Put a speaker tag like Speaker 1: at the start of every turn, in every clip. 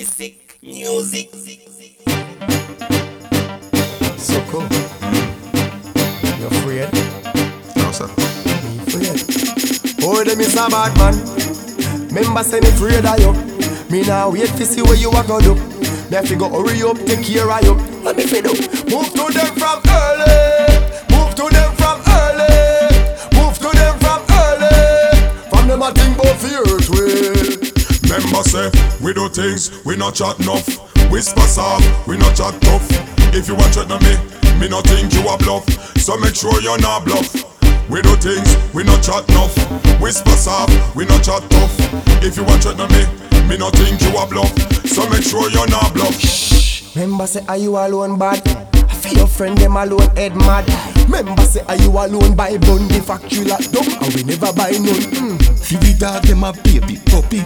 Speaker 1: Sick music.
Speaker 2: So cool. You afraid?
Speaker 3: No, sir.
Speaker 2: Me afraid. Oh, them is a bad man. Member say me afraid of you. Me now wait to see where you are gonna do. Me have to go hurry up, take care of you. Let me feel up. Move to them from early. Move to them from early. Move to them from early. From them I think about fear way.
Speaker 3: Member say, we do things, we not chat enough. Whisper soft, we not chat tough. If you want chat to me not think you a bluff. So make sure you're not bluff. We do things, we not chat enough. Whisper soft, we not chat tough. If you want chat to me not think you a bluff. So make sure you're not bluff.
Speaker 2: Shh. Member say, are you alone bad? I feel your friend them alone head mad. Member say, are you alone buy bun the factory lock down and we never buy none.
Speaker 4: Fi we dog them a baby puppy.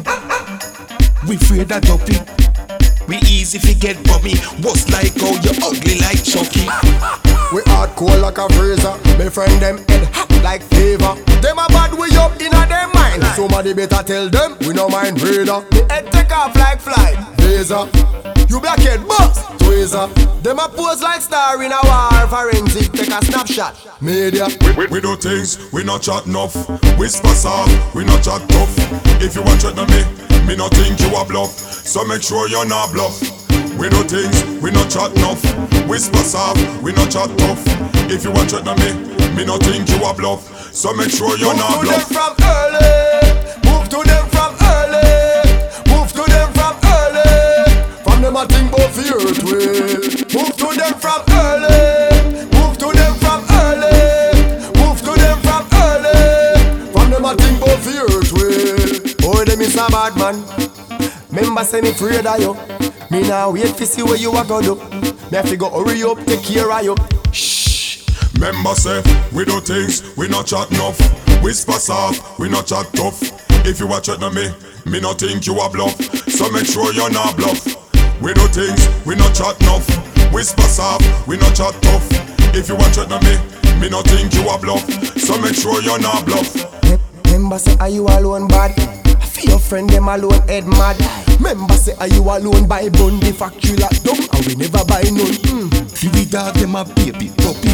Speaker 4: We afraid of duppy. We easy fi get bummy. What's like how you ugly like Chucky.
Speaker 2: We hardcore like a freezer. Me friend them head hot like flavor. Them a bad way up inna them mind. Somebody better tell them we no mind raider. The head take off like fly. Laser. You blackhead boss. Tweezer. Them a pose like star in a war. Forensic take a snapshot. Media.
Speaker 3: We do things, we not chat enough. Whisper soft, we not chat tough. If you want chat to me not think you a bluff. So make sure you're not bluff. We do things, we not chat enough. Whisper soft, we not chat tough. If you want chat to me not think you a bluff. So make sure you're not bluff.
Speaker 2: Move to them from early. Move to them from early. Move to them from early. From them I think about fear way. Move to them from early. Move to them from early. Move to them from early. From them I think about fear way. Oh, them is a bad man. Member say me afraid of you. Me now wait to see where you are gonna do. Me have to go hurry up, take care of you. Shh.
Speaker 3: Member say, we do things, we not chat enough. Whisper soft, we not chat tough. If you watch chat to me not think you a bluff. So make sure you're not bluff. We do things, we not chat enough. Whisper soft, we not chat tough. If you watch chat to me not think you a bluff. So make sure you're not bluff.
Speaker 2: Member say, are you alone bad? I feel your friend them alone head mad. Member say, are you alone buy bun the factory lock down and we never buy none.
Speaker 4: Fi we dog them a baby puppy.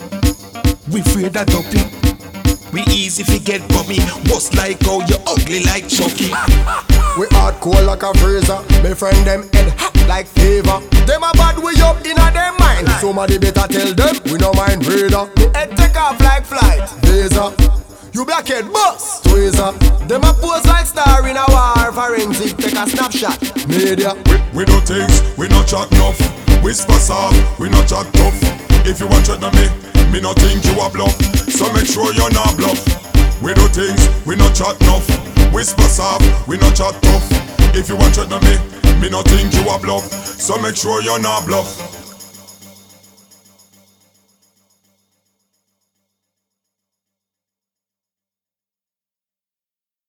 Speaker 4: We afraid of duppy. We easy fi get bummy. What's like how you ugly like Chucky.
Speaker 2: We hardcore like a freezer. Me friend them head hot like flavor. Them a bad way up inna them mind. Somebody better tell them we no mind raider. The head take off like flight. Laser. You blackhead boss. Tweezer. Them a pose like star in a war. Forensic take a snapshot. Media.
Speaker 3: We do things, we not chat enough. Whisper soft, we not chat tough. If you want chat to me not think you a bluff. So make sure you're not bluff. We do things, we not chat enough. Whisper soft, we not chat tough. If you want chat to me not think you a bluff. So make sure you're not bluff.